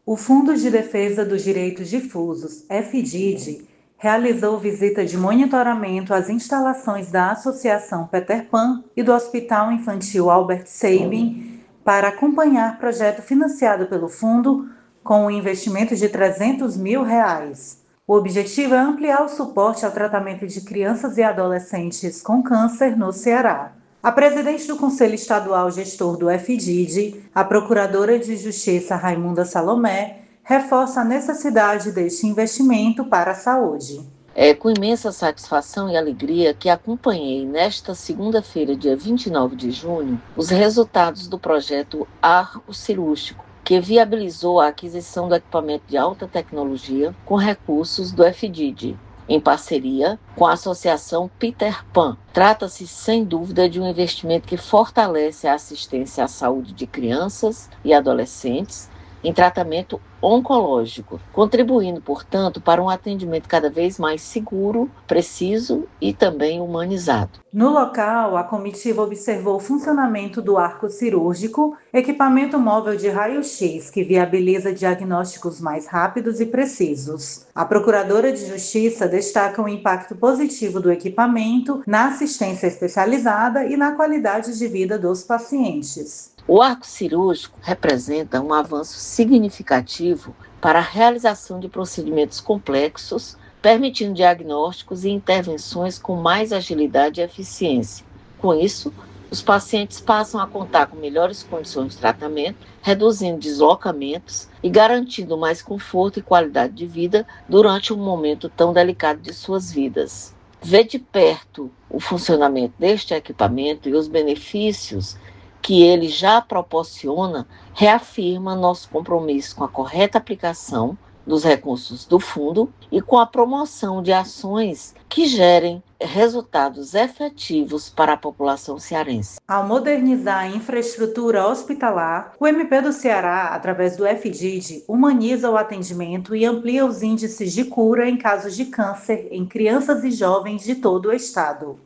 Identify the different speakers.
Speaker 1: O Fundo de Defesa dos Direitos Difusos, FDID, realizou visita de monitoramento às instalações da Associação Peter Pan e do Hospital Infantil Albert Sabin para acompanhar projeto financiado pelo fundo com um investimento de R$300 mil. O objetivo é ampliar o suporte ao tratamento de crianças e adolescentes com câncer no Ceará. A presidente do Conselho Estadual Gestor do FDID, a Procuradora de Justiça Raimunda Salomé, reforça a necessidade deste investimento para a saúde.
Speaker 2: É com imensa satisfação e alegria que acompanhei nesta segunda-feira, dia 29 de junho, os resultados do projeto Arco Cirúrgico, que viabilizou a aquisição do equipamento de alta tecnologia com recursos do FDID, em parceria com a Associação Peter Pan. Trata-se, sem dúvida, de um investimento que fortalece a assistência à saúde de crianças e adolescentes em tratamento oncológico, contribuindo, portanto, para um atendimento cada vez mais seguro, preciso e também humanizado.
Speaker 1: No local, a comitiva observou o funcionamento do arco cirúrgico, equipamento móvel de raio-x que viabiliza diagnósticos mais rápidos e precisos. A Procuradora de Justiça destaca o impacto positivo do equipamento na assistência especializada e na qualidade de vida dos pacientes.
Speaker 2: O arco cirúrgico representa um avanço significativo para a realização de procedimentos complexos, permitindo diagnósticos e intervenções com mais agilidade e eficiência. Com isso, os pacientes passam a contar com melhores condições de tratamento, reduzindo deslocamentos e garantindo mais conforto e qualidade de vida durante um momento tão delicado de suas vidas. Ver de perto o funcionamento deste equipamento e os benefícios que ele já proporciona reafirma nosso compromisso com a correta aplicação dos recursos do fundo e com a promoção de ações que gerem resultados efetivos para a população cearense.
Speaker 1: Ao modernizar a infraestrutura hospitalar, o MP do Ceará, através do FDID, humaniza o atendimento e amplia os índices de cura em casos de câncer em crianças e jovens de todo o estado.